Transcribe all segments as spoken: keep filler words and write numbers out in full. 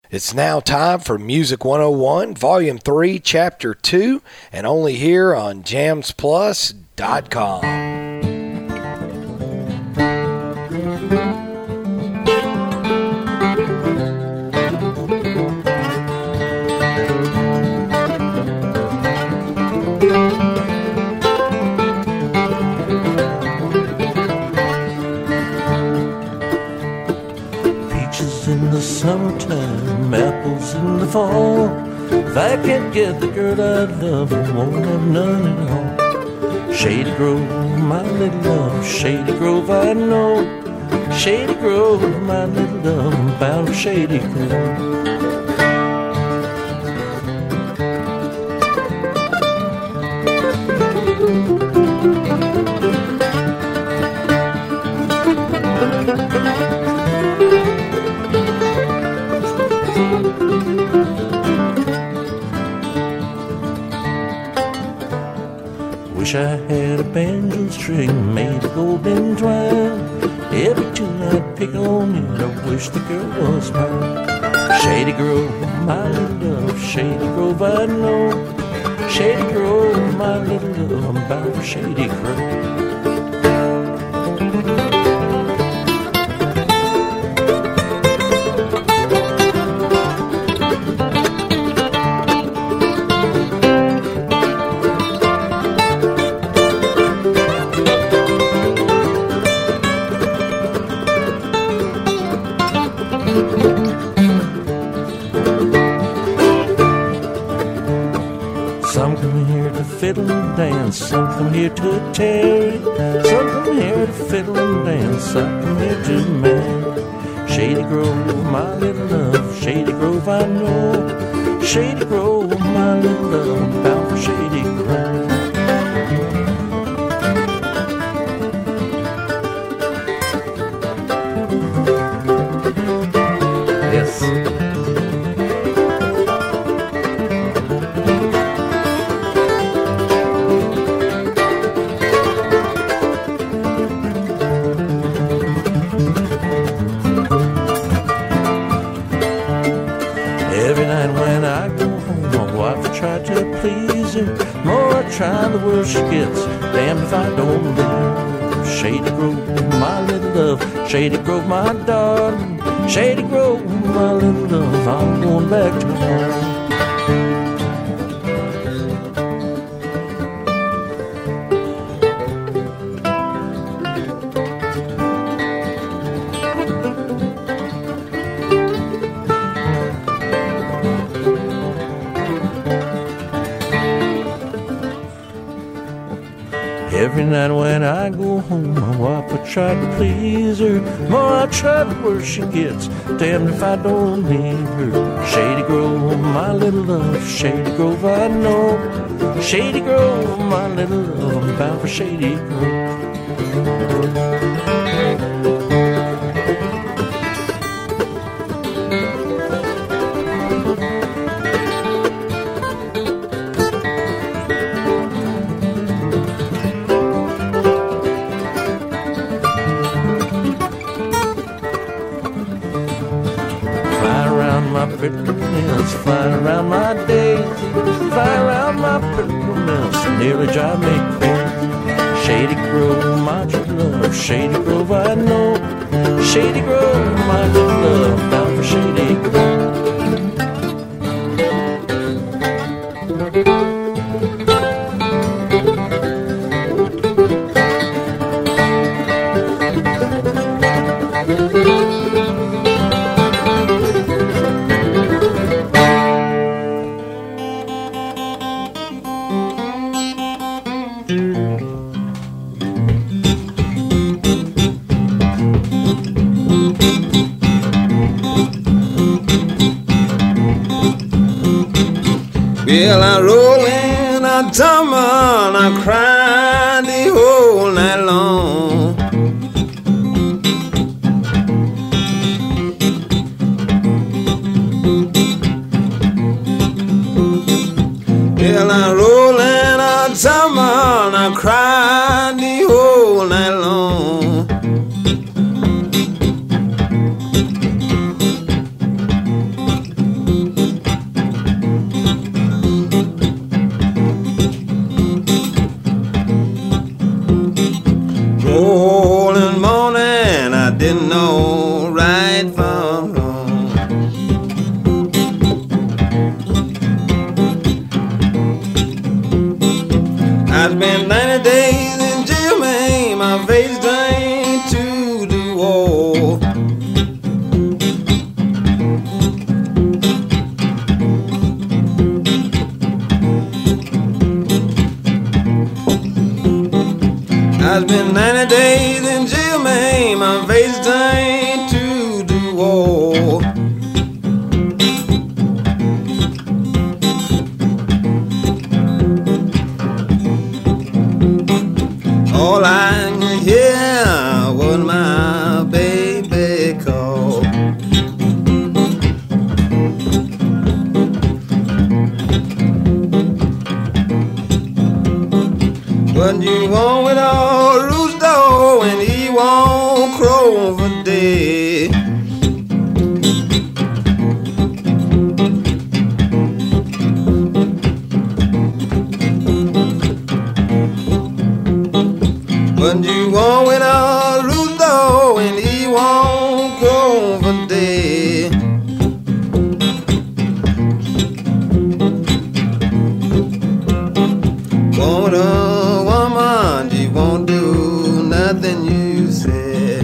It's now time for Music one oh one, Volume three, Chapter two, and only here on jams plus dot com. In the summertime, apples in the fall. If I can't get the girl I love, I won't have none at all. Shady Grove, my little love, Shady Grove, I know. Shady Grove, my little love, I'm bound for Shady Grove. Wish I had a banjo string made of golden twine. Every tune I'd pick on it, I wish the girl was mine. Shady Grove, my little love, Shady Grove, I know. Shady Grove, my little love, I'm bound for Shady Grove. Fiddle and dance, some come here to tarry, some come here to fiddle and dance, some come here to marry. Shady Grove, my little love, Shady Grove, I know. Shady Grove, my little love, I'm bound for Shady Grove. Yes. Trying the worse she gets, damned if I don't leave her. Shady Grove, my little love, Shady Grove, my darling. Shady Grove, my little love, I'm going back to home. Every night when I go home, my wife, I try to please her. More I try, the worse she gets. Damned if I don't leave her. Shady Grove, my little love, Shady Grove, I know. Shady Grove, my little love, I'm bound for Shady Grove. Flying around my days, flying around my pretty mills, nearly drive me crazy. Shady Grove, my true love, Shady Grove, I know. Shady Grove, my little love, bound for Shady Grove. Well, I roll in, I tumble, I cry the whole night long. Well, I roll in, I tumble, I cry the whole night long. I spent ninety days in jail, man. My face turned to the wall. All I could hear was my baby call. What you want with all rooster when he won't crow for day? What you want with all rooster when he won't crow for day? Want a woman, she won't do nothing you said.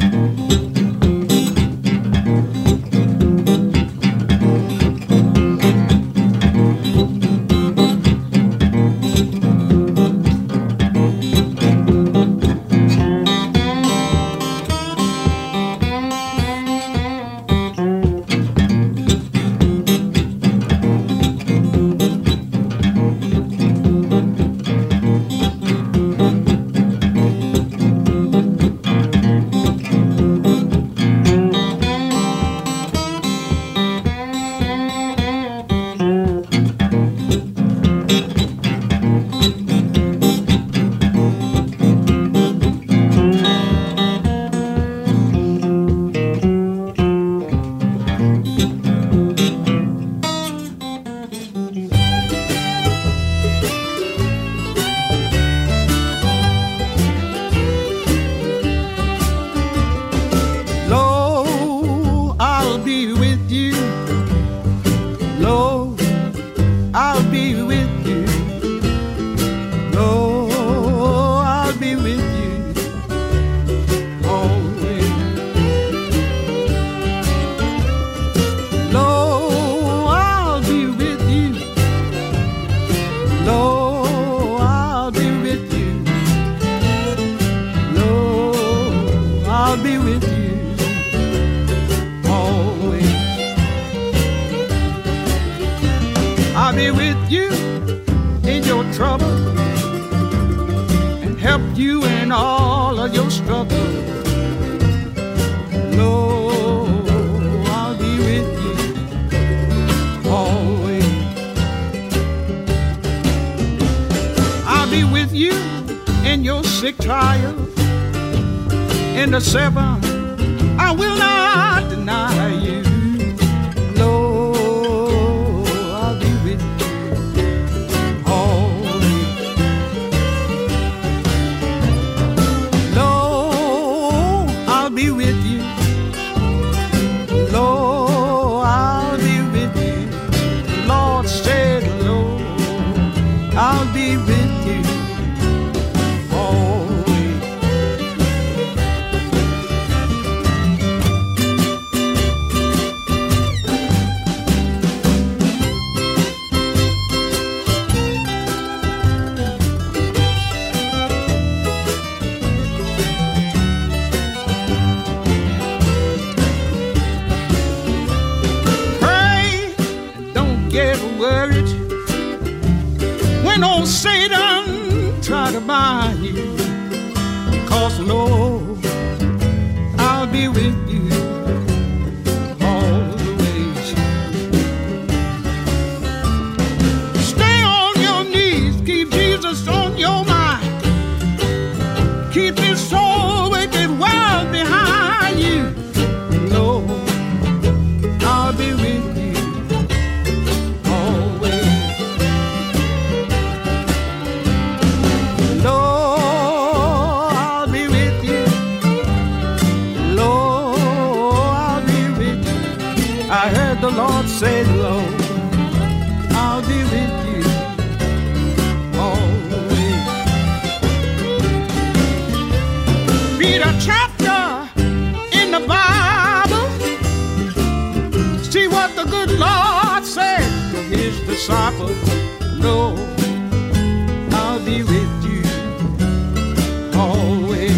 Disciple, no, I'll be with you always.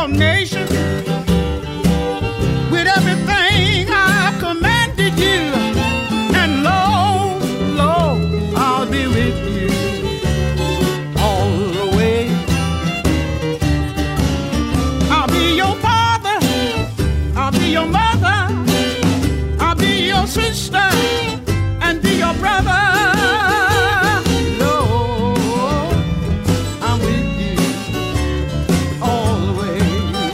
your nation with everything I commanded you. And lo, lo, I'll be with you all the way. I'll be your father, I'll be your mother, I'll be your sister, and be your brother. Lord, I'm with you all the way.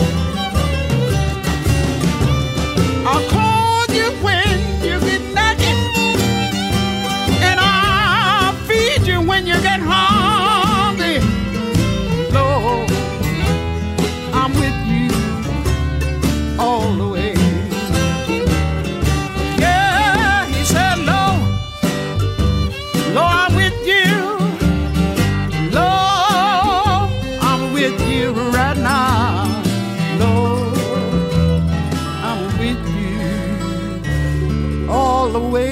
I'll call you when you get naked, and I'll feed you when you get hungry. Lord, I'm with you all the way. Yeah, he said, Lord, Lord, I'm with you. Lord, I'm with you right now. Lord, I'm with you all the way.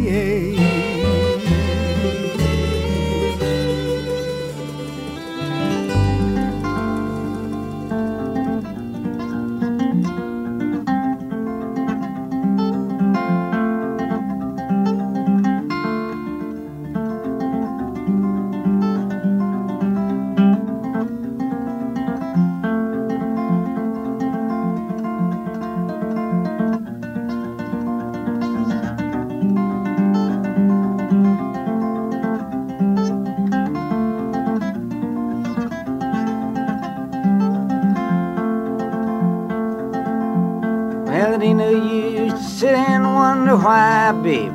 Well, it ain't no use to sit and wonder why, babe.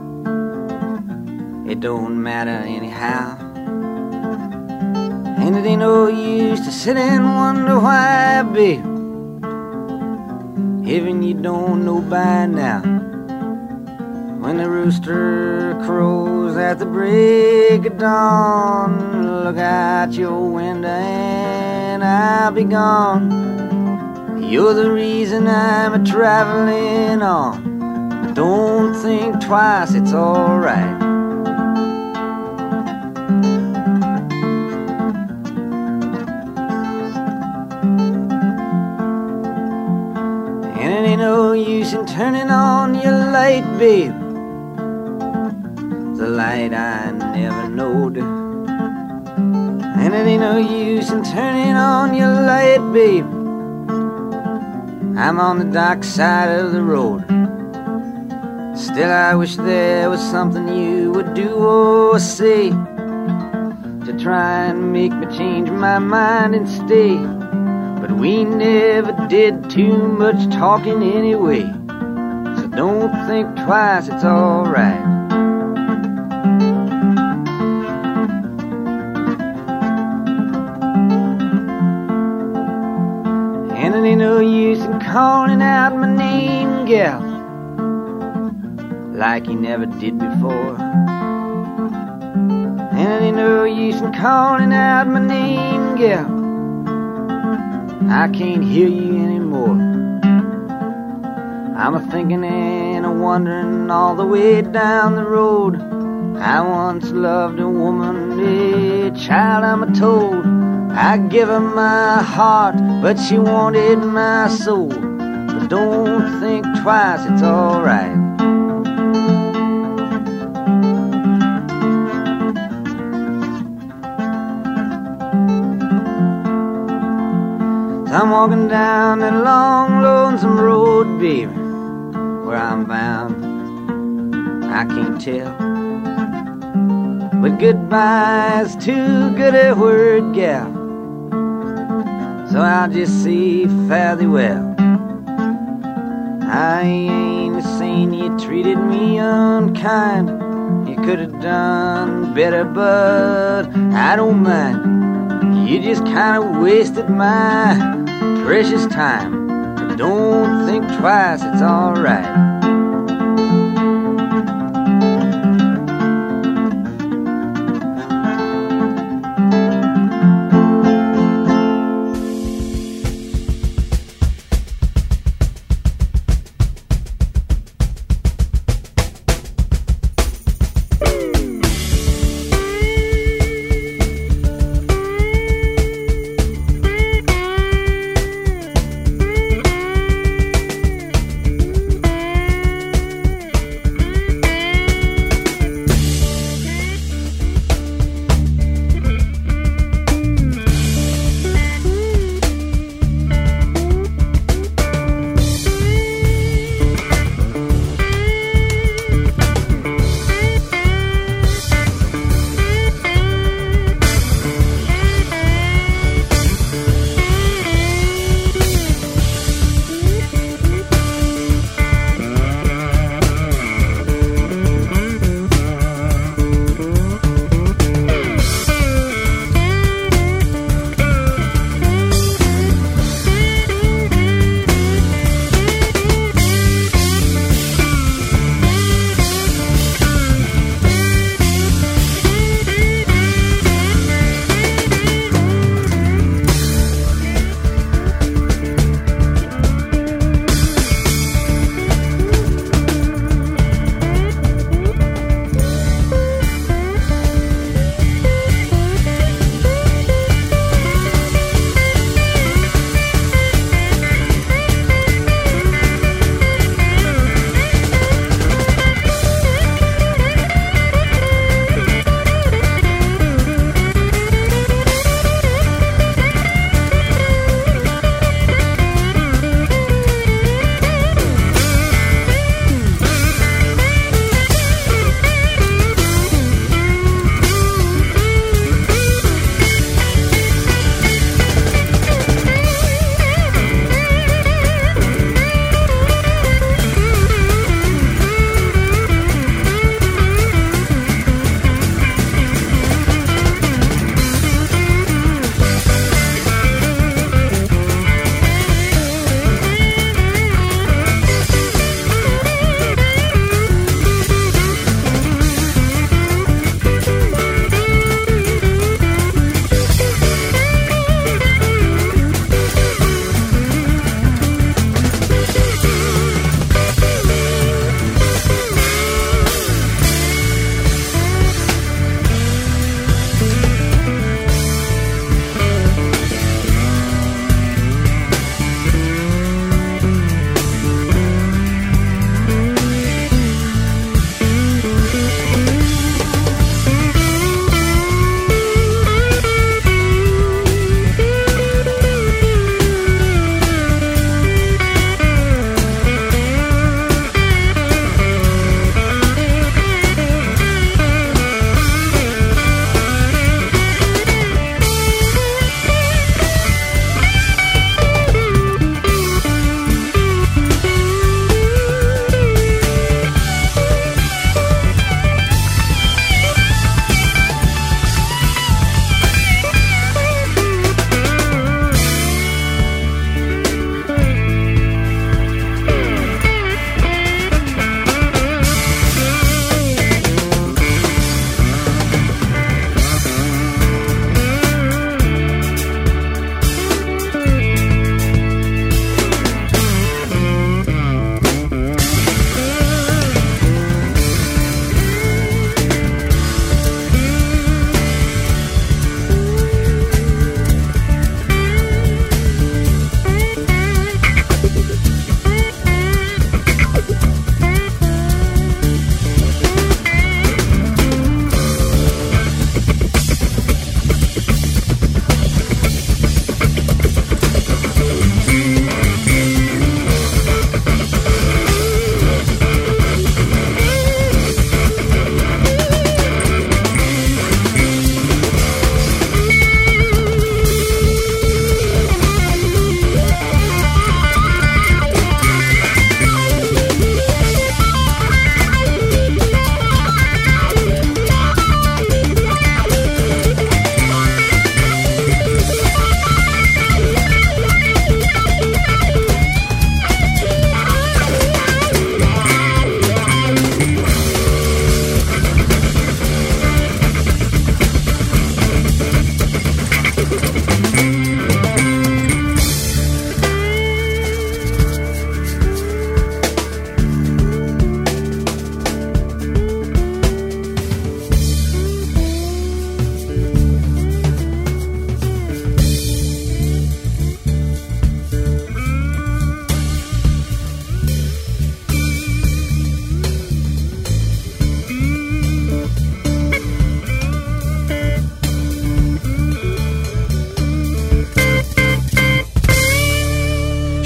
It don't matter anyhow. And it ain't no use to sit and wonder why, babe. Even you don't know by now. When the rooster crows at the break of dawn, look out your window and I'll be gone. You're the reason I'm a traveling on. Don't think twice, it's alright. And it ain't no use in turning on your light, babe. The light I never knowed. And it ain't no use in turning on your light, babe. I'm on the dark side of the road. Still I wish there was something you would do or say to try and make me change my mind and stay. But we never did too much talking anyway. So don't think twice, it's alright. And it ain't no use in calling out my name, gal, like you never did before. And it ain't no use in calling out my name, gal, I can't hear you anymore. I'm a-thinking and a-wondering all the way down the road. I once loved a woman, a child I'm a-told. I give her my heart, but she wanted my soul. But don't think twice, it's alright. So I'm walking down that long, lonesome road, baby. Where I'm bound, I can't tell. But goodbye's too good a word, gal. So I'll just say fare thee well. I ain't saying you treated me unkind. You could have done better, but I don't mind. You just kind of wasted my precious time. But don't think twice, it's alright.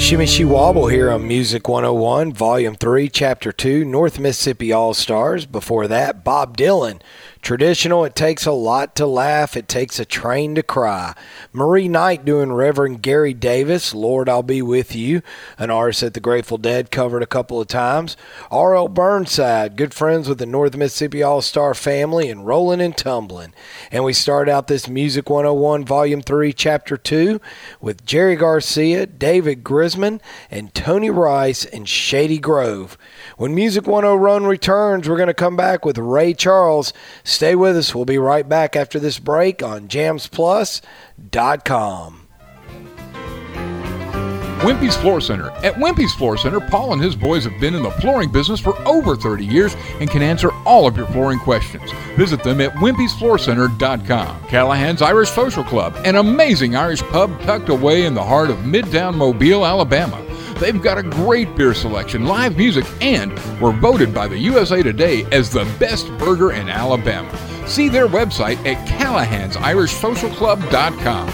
Shimmy She Wobble here on Music one oh one, Volume three, Chapter two, North Mississippi All-Stars. Before that, Bob Dylan. Traditional, it takes a lot to laugh, it takes a train to cry. Marie Knight doing Reverend Gary Davis, Lord I'll Be With You, an artist that the Grateful Dead covered a couple of times. R L Burnside, good friends with the North Mississippi All-Star family and Rollin' and Tumblin'. And we start out this Music one oh one Volume three, Chapter two with Jerry Garcia, David Grisman, and Tony Rice in Shady Grove. When Music one oh one returns, we're going to come back with Ray Charles. Stay with us. We'll be right back after this break on jams plus dot com. Wimpy's Floor Center. At Wimpy's Floor Center, Paul and his boys have been in the flooring business for over thirty years and can answer all of your flooring questions. Visit them at wimpys floor center dot com. Callahan's Irish Social Club, an amazing Irish pub tucked away in the heart of Midtown Mobile, Alabama. They've got a great beer selection, live music, and were voted by the U S A Today as the best burger in Alabama. See their website at callahans irish social club dot com.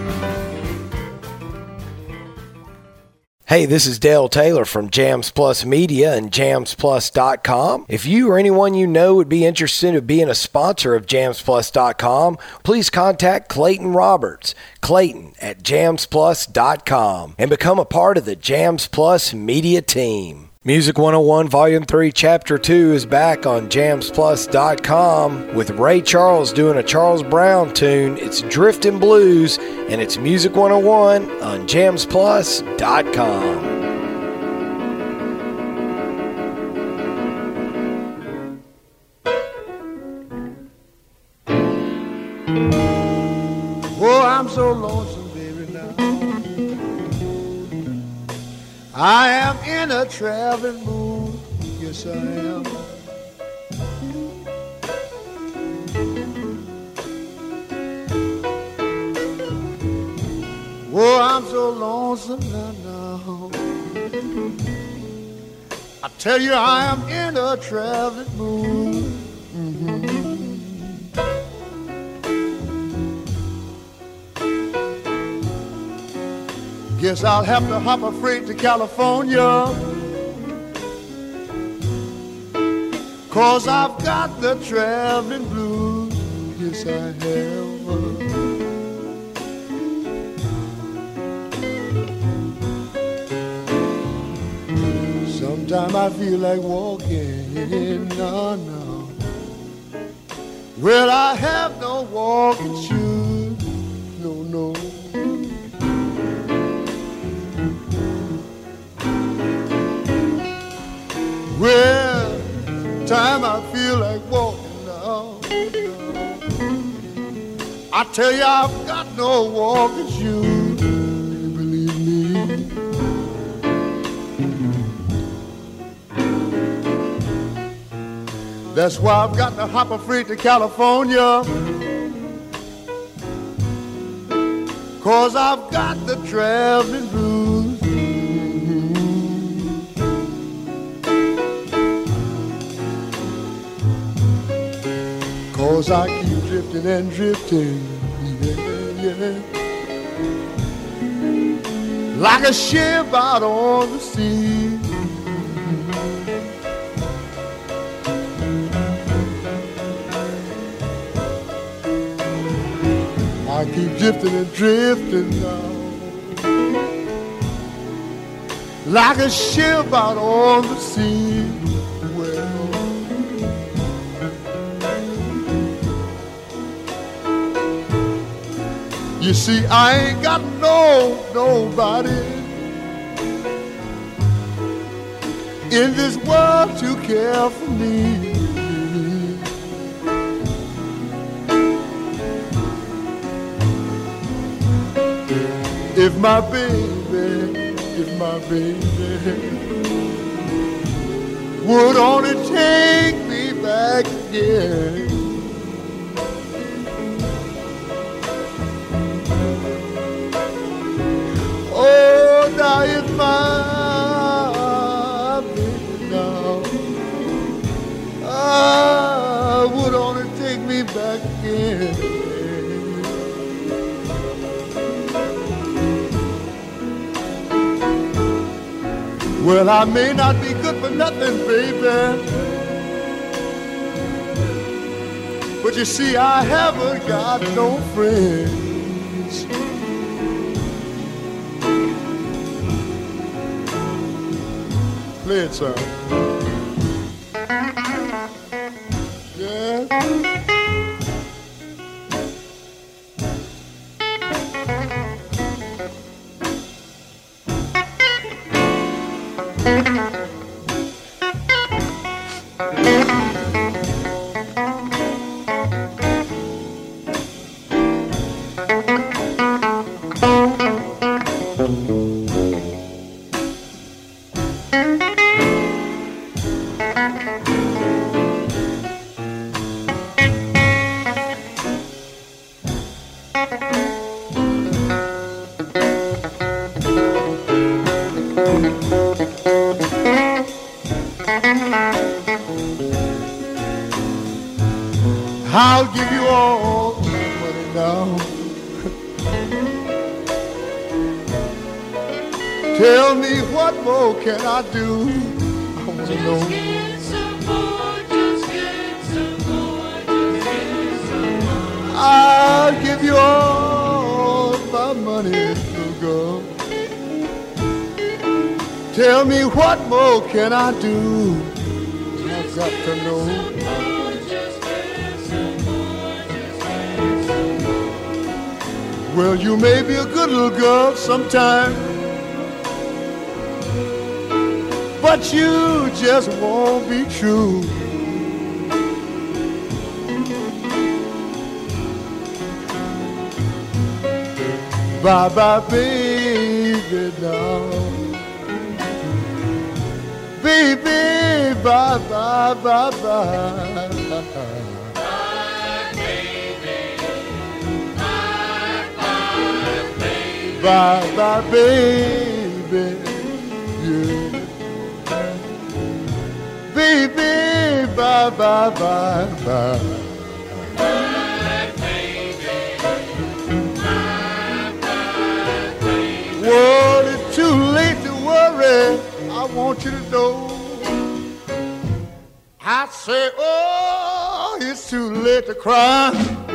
Hey, this is Dale Taylor from Jams Plus Media and jams plus dot com. If you or anyone you know would be interested in being a sponsor of jams plus dot com, please contact Clayton Roberts, Clayton at jams plus dot com, and become a part of the Jams Plus Media team. Music one oh one Volume three, Chapter two is back on jams plus dot com with Ray Charles doing a Charles Brown tune. It's Driftin' Blues, and it's Music one oh one on jams plus dot com. Oh, I'm so lonesome, baby, now. I am in a traveling mood, yes I am. Oh, I'm so lonesome now, now. I tell you I am in a traveling mood. Mm-hmm. Guess I'll have to hop a freight to California, 'cause I've got the traveling blues, yes I have. Sometimes I feel like walking, no, no. Well, I have no walking shoes, no, no. Well, time I feel like walking now, I tell you I've got no walking shoes, believe me. That's why I've got to hop a freight to California, 'cause I've got the traveling blues. 'Cause I keep drifting and drifting, yeah, yeah, like a ship out on the sea. I keep drifting and drifting now, like a ship out on the sea. Well, you see, I ain't got no, nobody in this world to care for me. If my baby, if my baby would only take me back again. Oh, now it's my baby now. I would only take me back again. Well, I may not be good for nothing, baby, but you see, I haven't got no friends. Play it, son. Yeah. I'll give you all my money now. Tell me, what more can I do? I want to know. Get some more, just get some more, just get some more. I'll give you all my money, little girl. Tell me, what more can I do? I've got to know. Well, you may be a good little girl sometime, but you just won't be true. Bye-bye, baby, now. Baby, bye-bye, bye-bye. Bye, bye, baby, yeah. Baby, bye, bye, bye, bye. Bye, baby. Bye, bye, baby. Well, it's too late to worry. I want you to know. I say, oh, it's too late to cry.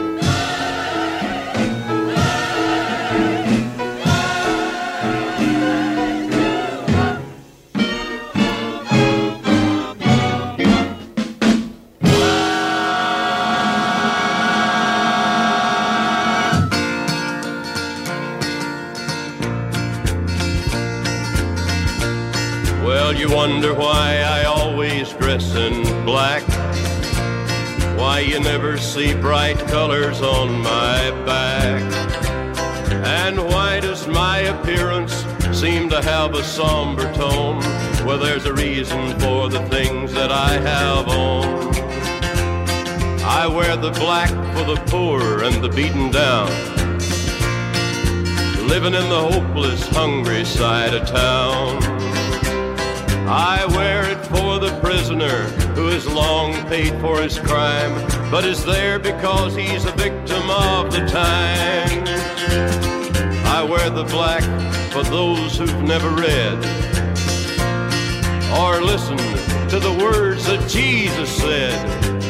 You wonder why I always dress in black, why you never see bright colors on my back, and why does my appearance seem to have a somber tone? Well, there's a reason for the things that I have on. I wear the black for the poor and the beaten down, living in the hopeless, hungry side of town. I wear it for the prisoner who has long paid for his crime, but is there because he's a victim of the time. I wear the black for those who've never read or listened to the words that Jesus said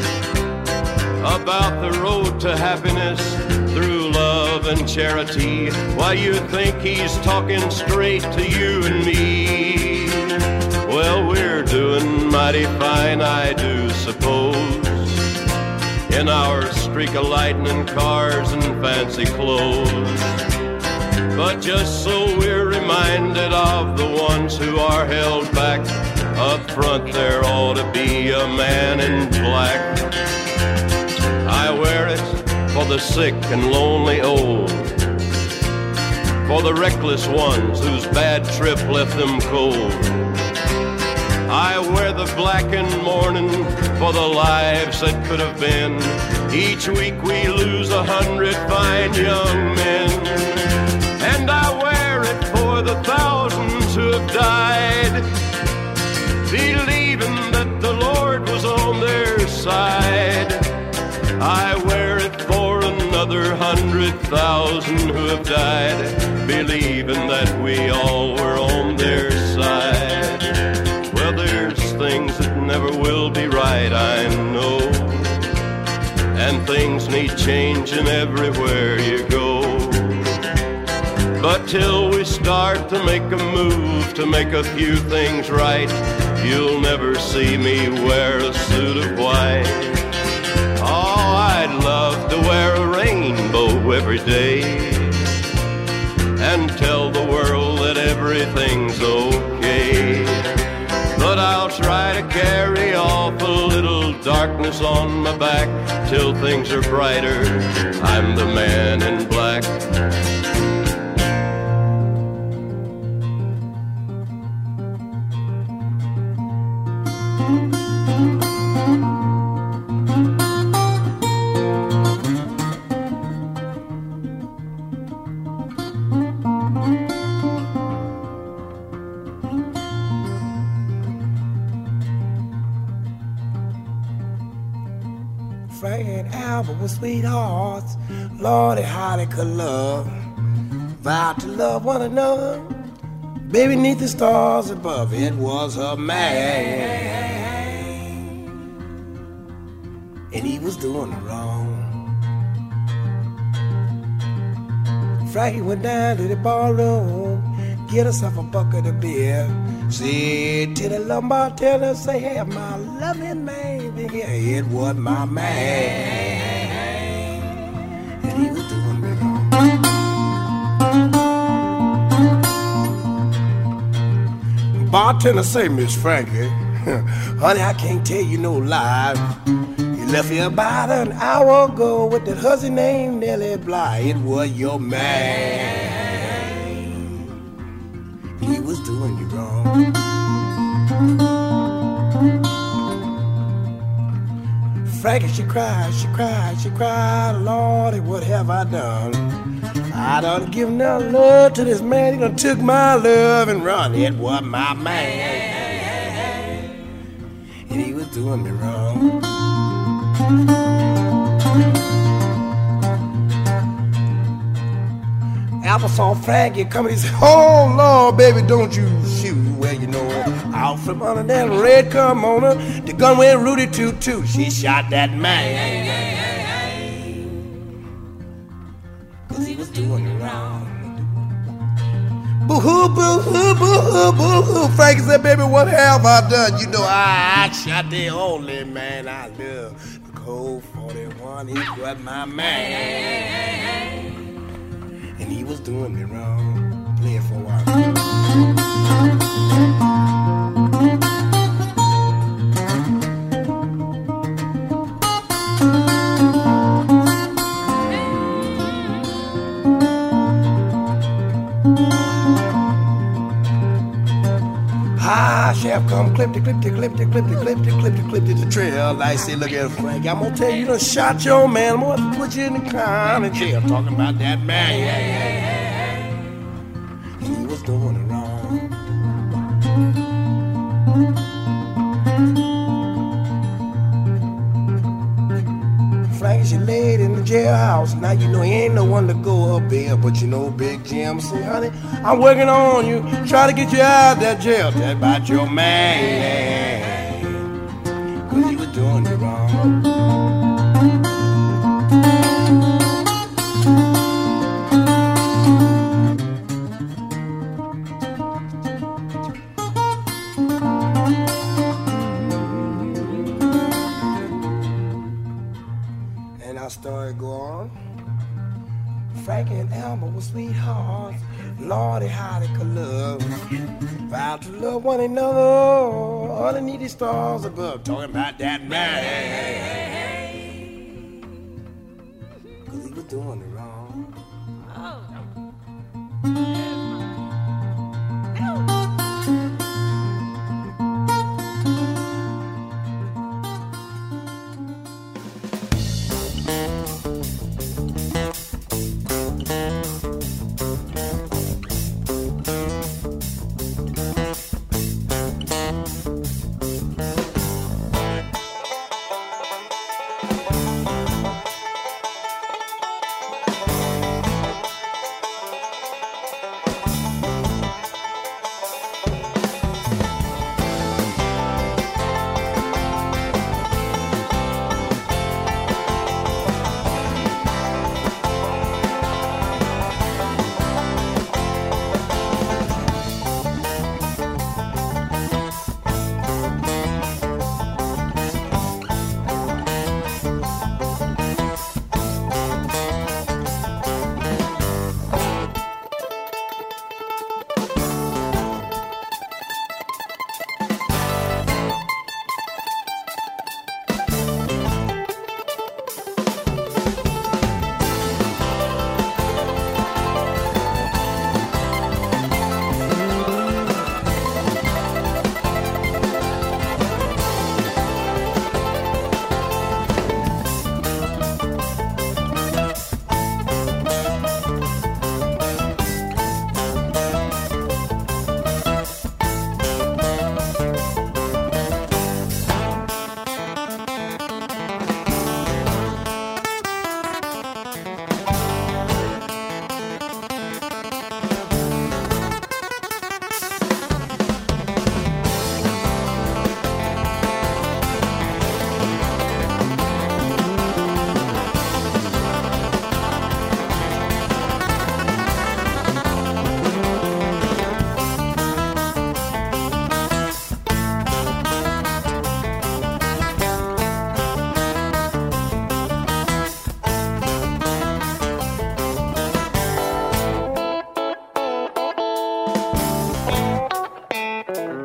about the road to happiness through love and charity. Why, you think he's talking straight to you and me? Well, we're doing mighty fine, I do suppose, in our streak of lightning cars and fancy clothes. But just so we're reminded of the ones who are held back, up front there ought to be a man in black. I wear it for the sick and lonely old, for the reckless ones whose bad trip left them cold. I wear the black in mourning for the lives that could have been. Each week we lose a hundred fine young men. And I wear it for the thousands who have died, believing that the Lord was on their side. I wear it for another hundred thousand who have died, believing that we all were on their side. will be right, I know. And things need changing everywhere you go. But till we start to make a move to make a few things right, you'll never see me wear a suit of white. Oh, I'd love to wear a rainbow every day and tell the world that everything's okay. But I'll try to carry off a little darkness on my back till things are brighter. I'm the man in black. Frank and Albert were sweethearts. Lordy, how they could love. Vowed to love one another. Baby, neath the stars above, it was her man. And he was doing it wrong. Frankie went down to the ballroom, get herself a bucket of beer. Said to the lumbar teller, say, hey, my loving man, here, it was my man. And he was doing me wrong. Bartender say, Miss Frankie, honey, I can't tell you no lie. You left here about an hour ago with that hussy named Nellie Bly. It was your man. He was doing you wrong. Frankie, she cried, she cried, she cried, Lordy, what have I done? I done given no love to this man. He done took my love and run. It was my man, and he was doing me wrong. Apple saw Frankie coming. He said, oh, Lord, baby, don't you shoot. Well, you know, out from under that red kimono, the gun went Rudy toot toot. She shot that man. Cause he was doing it wrong. Boo-hoo, boo-hoo, boo-hoo, boo-hoo. Frankie said, baby, what have I done? You know, I, I shot the only man I love. The Colt forty-one, he was my man. And he was doing me wrong. Play it for a while. Ah, chef, come clip the clip the clip the clip the clip the clip the clip the trail. I say, look at Frank. I'm gonna tell you, you done shot your man. I'm gonna put you in the county jail. Talking about that man. And he was doing it wrong. Frank, she laid in the jailhouse. Now you know he ain't no one to go up there, but you know Big Jim say, honey, I'm working on you, try to get you out of that jail. Tell about your man, cause he was doing you wrong. Story go on. Frankie and Elmer were sweethearts. Lordy, how they could love. Vowed to love one another. All the needy stars above. Talking about that man. Cause he was doing it wrong. Oh.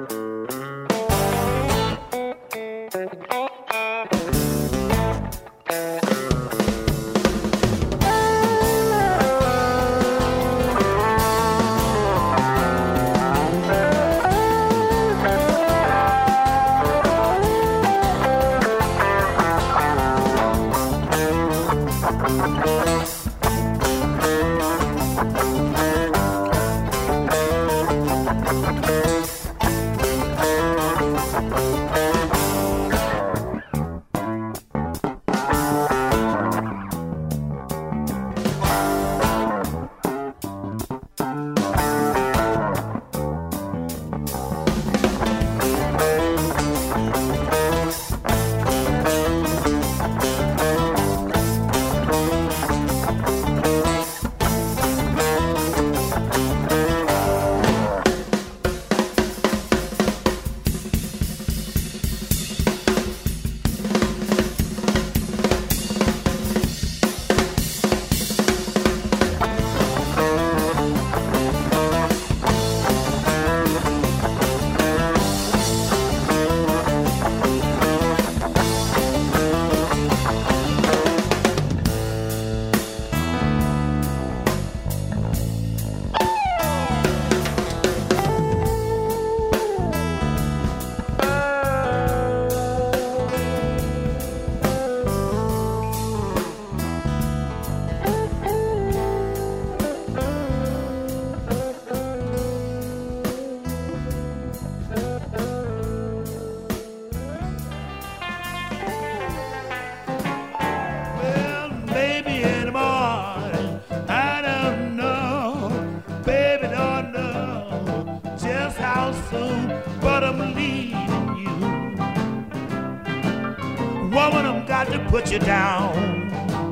Put you down.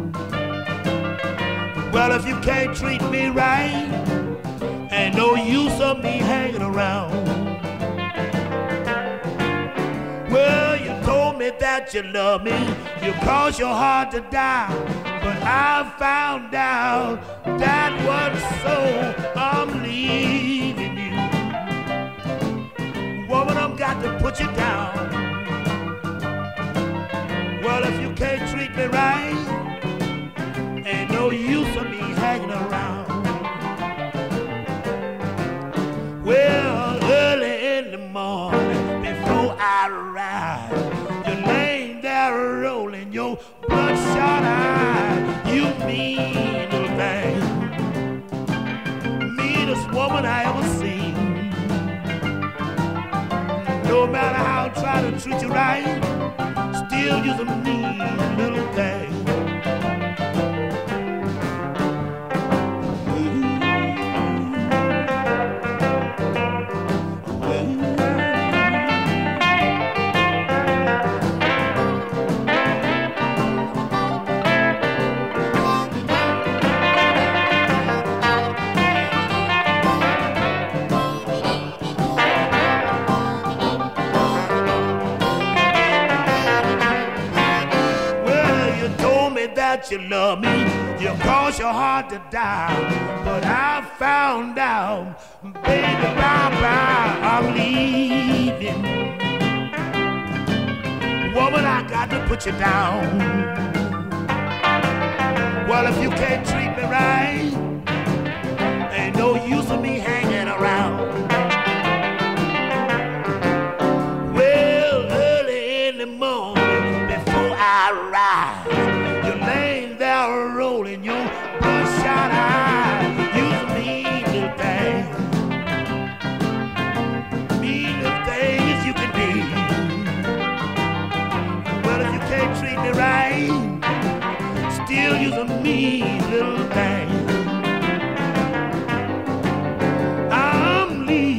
Well, if you can't treat me right, ain't no use of me hanging around. Well, you told me that you love me, you crossed your heart to die, but I found out that wasn't so. I'm leaving you. Woman, I've got to put you down. Well, if you can't treat me right, ain't no use of me hanging around. Well, early in the morning, before I rise, you're laying there rolling your bloodshot eye. You mean little thing, meanest woman I ever seen. No matter how I try to treat you right, still you're a mean little thing. You love me, you cause your heart to die, but I found out, baby, bye-bye, I'm leaving. Woman, I got to put you down. Well, if you can't treat me right, ain't no use of me hanging around. Well, early in the morning, before I rise, rolling your bloodshot eye. You're a mean little thing, mean little thing as you can be. Well, if you can't treat me right, still you're a mean little thing. I'm leaving.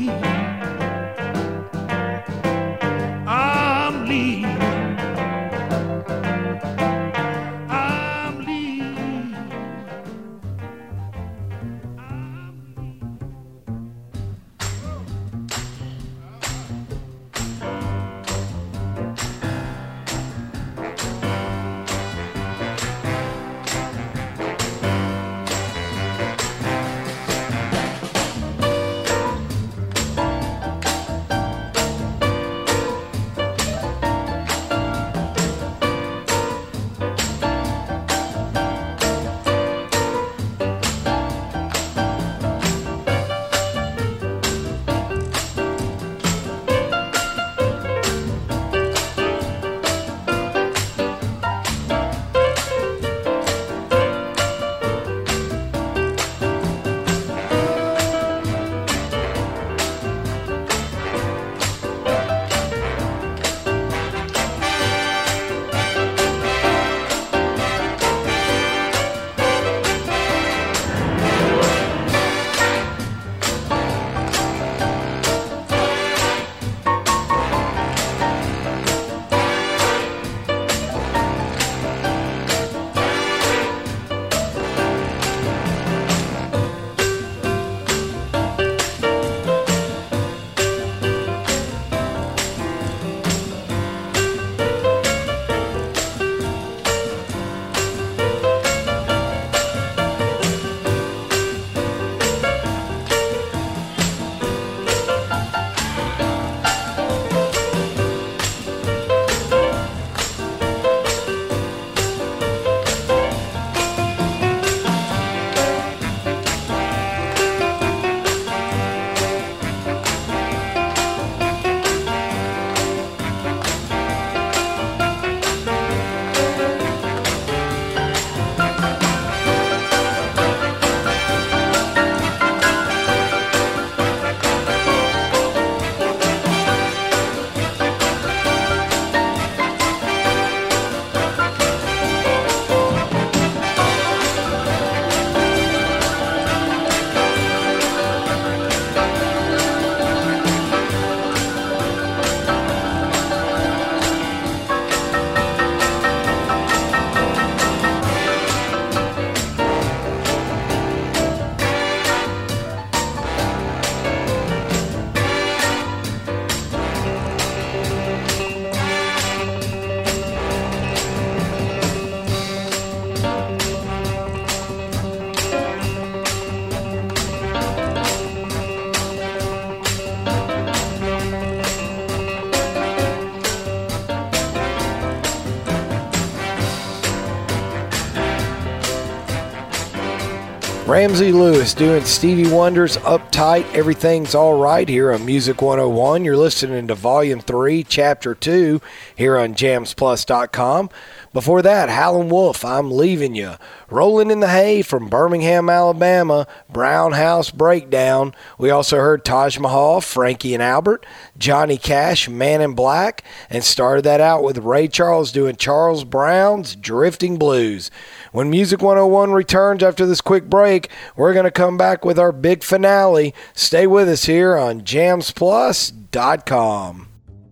Ramsey Lewis doing Stevie Wonder's Uptight, Everything's All Right here on Music one oh one. You're listening to Volume three, Chapter two here on jams plus dot com. Before that, Howlin' Wolf, I'm Leaving You. Rolling in the Hay from Birmingham, Alabama, Brown House Breakdown. We also heard Taj Mahal, Frankie and Albert, Johnny Cash, Man in Black, and started that out with Ray Charles doing Charles Brown's Drifting Blues. When Music one oh one returns after this quick break, we're going to come back with our big finale. Stay with us here on jams plus dot com.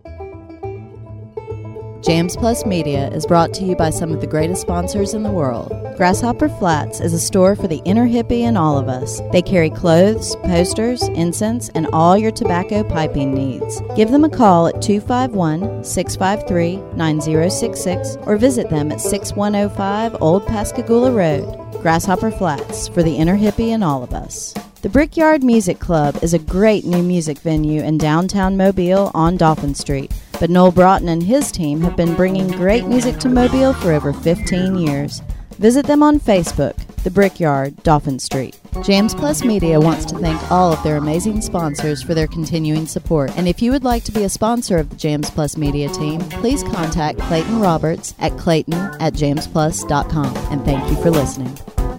Jams Plus Media is brought to you by some of the greatest sponsors in the world. Grasshopper Flats is a store for the inner hippie in all of us. They carry clothes, posters, incense, and all your tobacco piping needs. Give them a call at two five one, six five three, nine zero six six or visit them at six one oh five Old Pascagoula Road. Grasshopper Flats for the inner hippie in all of us. The Brickyard Music Club is a great new music venue in downtown Mobile on Dolphin Street. But Noel Broughton and his team have been bringing great music to Mobile for over fifteen years. Visit them on Facebook, The Brickyard, Dolphin Street. Jams Plus Media wants to thank all of their amazing sponsors for their continuing support. And if you would like to be a sponsor of the Jams Plus Media team, please contact Clayton Roberts at clayton at jams plus dot com. And thank you for listening.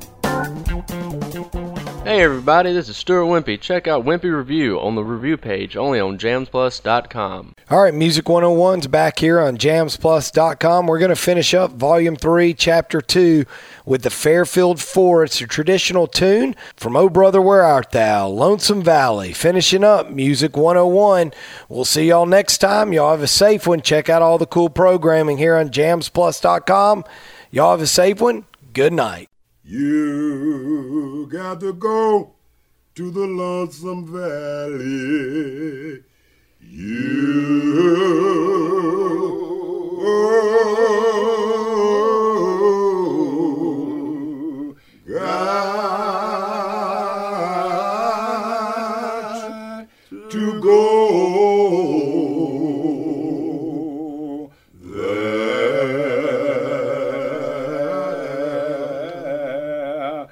Hey everybody, this is Stuart Wimpy. Check out Wimpy Review on the review page, only on jams plus dot com. All right, Music one oh one's back here on jams plus dot com. We're going to finish up Volume three, Chapter two with the Fairfield Four. It's a traditional tune from Oh Brother Where Art Thou, Lonesome Valley. Finishing up Music one oh one. We'll see y'all next time. Y'all have a safe one. Check out all the cool programming here on jams plus dot com. Y'all have a safe one. Good night. You got to go to the Lonesome Valley. You got to go there.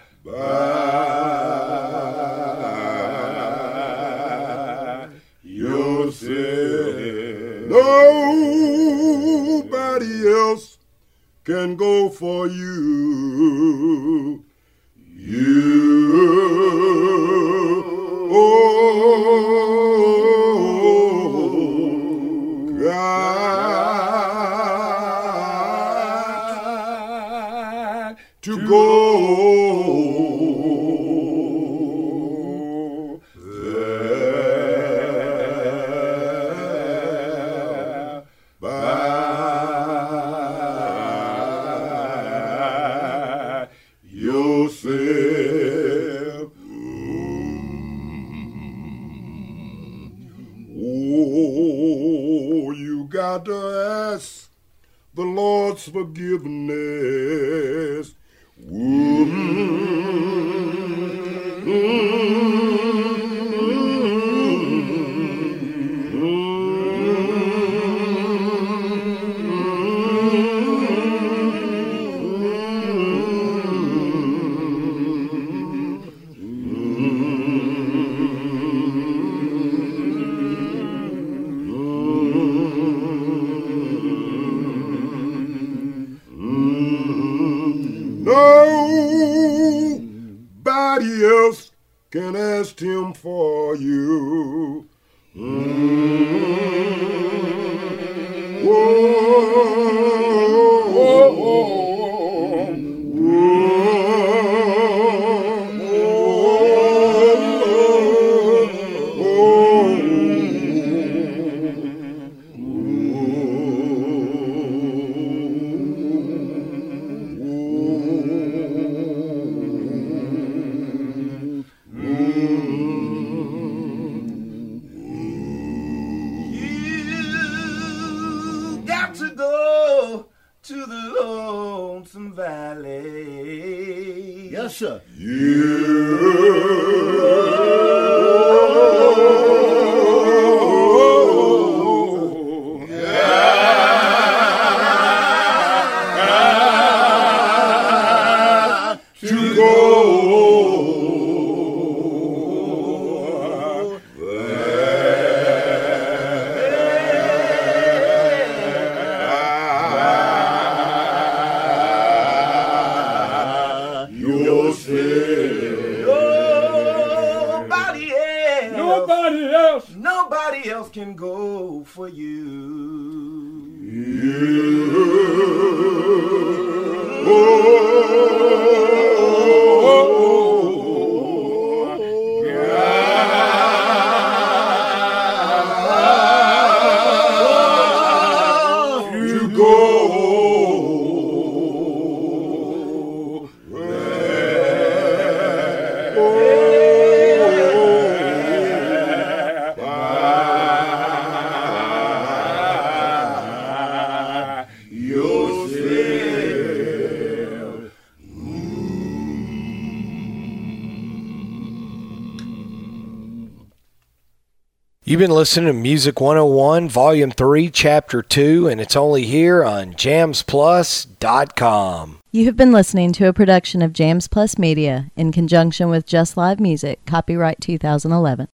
By yourself. Nobody else can go for you. You oh, got to go there by yourself. Oh, you got to ask the Lord's forgiveness. Nobody else can ask him for you. Mm-hmm. Whoa, whoa, whoa, to the Lonesome Valley. Yes, sir. You got to go you. You've been listening to Music one oh one, Volume three, Chapter two, and it's only here on jams plus dot com. You have been listening to a production of Jams Plus Media in conjunction with Just Live Music, copyright two thousand eleven.